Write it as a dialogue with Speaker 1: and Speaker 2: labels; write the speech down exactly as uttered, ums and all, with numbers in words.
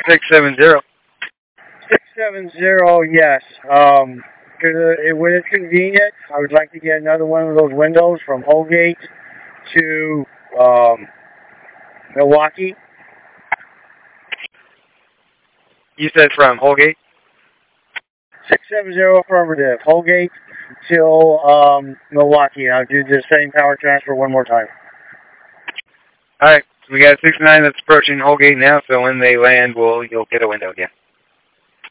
Speaker 1: six seven zero.
Speaker 2: six seven zero, yes. Um, cause it, when it's convenient, I would like to get another one of those windows from Holgate to um, Milwaukee.
Speaker 1: You said from Holgate?
Speaker 2: six seven zero affirmative. Holgate till um, Milwaukee. I'll do the same power transfer one more time.
Speaker 1: All right. We got six nine that's approaching Holgate now, so when they land, we'll you'll get a window again.